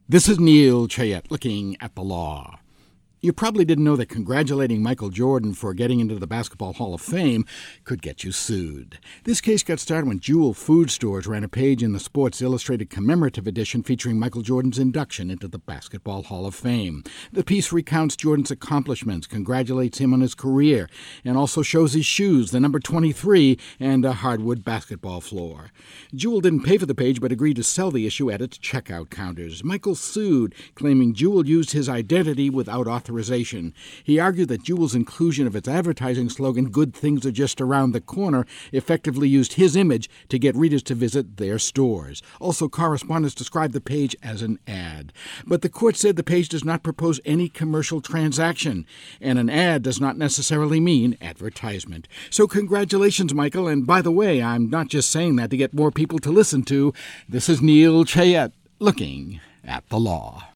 This is Neil Chayette looking at the law. You probably didn't know that congratulating Michael Jordan for getting into the Basketball Hall of Fame could get you sued. This case got started when Jewel Food Stores ran a page in the Sports Illustrated commemorative edition featuring Michael Jordan's induction into the Basketball Hall of Fame. The piece recounts Jordan's accomplishments, congratulates him on his career, and also shows his shoes, the number 23, and a hardwood basketball floor. Jewel didn't pay for the page but agreed to sell the issue at its checkout counters. Michael sued, claiming Jewel used his identity without authorization. He argued that Jewel's inclusion of its advertising slogan, "Good things are just around the corner," effectively used his image to get readers to visit their stores. Also, correspondents described the page as an ad. But the court said the page does not propose any commercial transaction, and an ad does not necessarily mean advertisement. So congratulations, Michael, and by the way, I'm not just saying that to get more people to listen to. This is Neil Chayette looking at the law.